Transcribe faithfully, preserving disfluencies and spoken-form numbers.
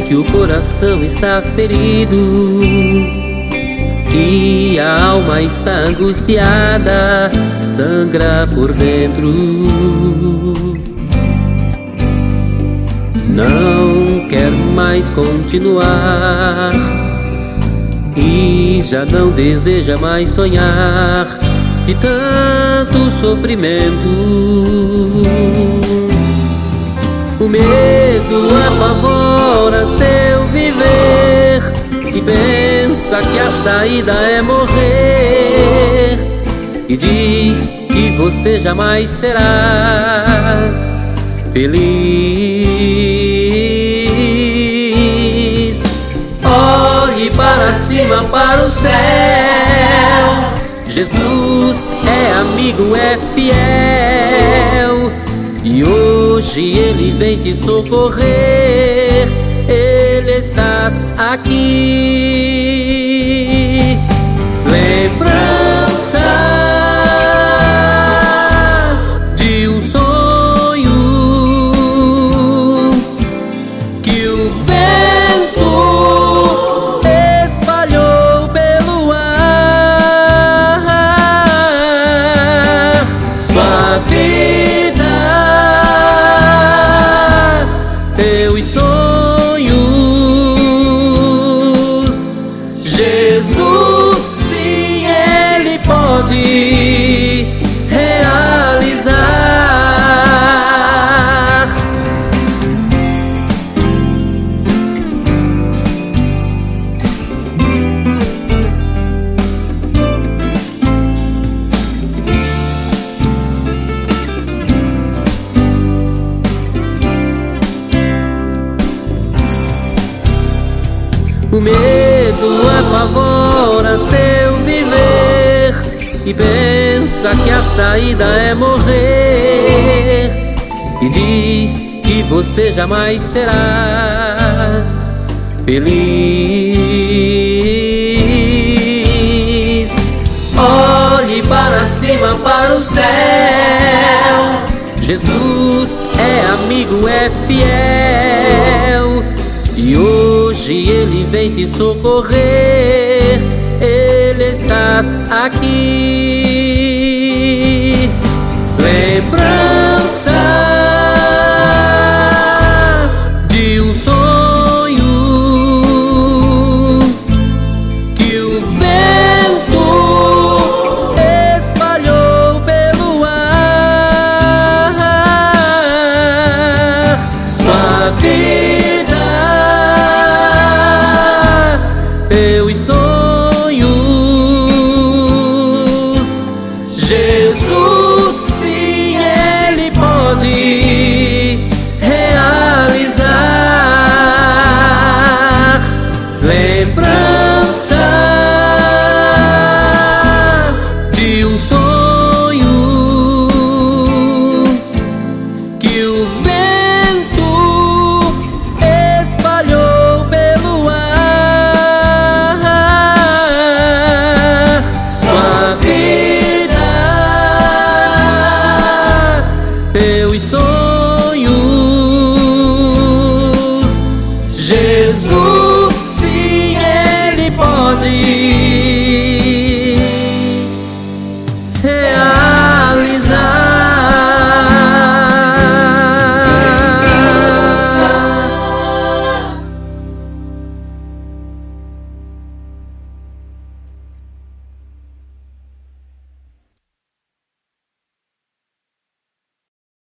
que o coração está ferido e a alma está angustiada, sangra por dentro. Não quer mais continuar e já não deseja mais sonhar, de tanto sofrimento. O medo apavora seu viver e pensa que a saída é morrer, e diz que você jamais será feliz. Olhe para cima, para o céu. Jesus é amigo, é fiel, e hoje Ele vem te socorrer. Ele está aqui. Lembrança de um sonho que o vento espalhou pelo ar. Sua vida, teus sonhos, Jesus, sim, Ele pode realizar. O medo apavora seu viver e pensa que a saída é morrer, e diz que você jamais será feliz. Olhe para cima, para o céu. Jesus é amigo, é fiel, e hoje Ele vem te socorrer. Ele está aqui. Lembrança de um sonho que o vento espalhou pelo ar. Sua vida, teus sonhos, Jesus, sim, Ele pode realizar. Lembrança de um sonho que o vento espalhou pelo ar. Sua vida, teus sonhos, Jesus, sim, Ele pode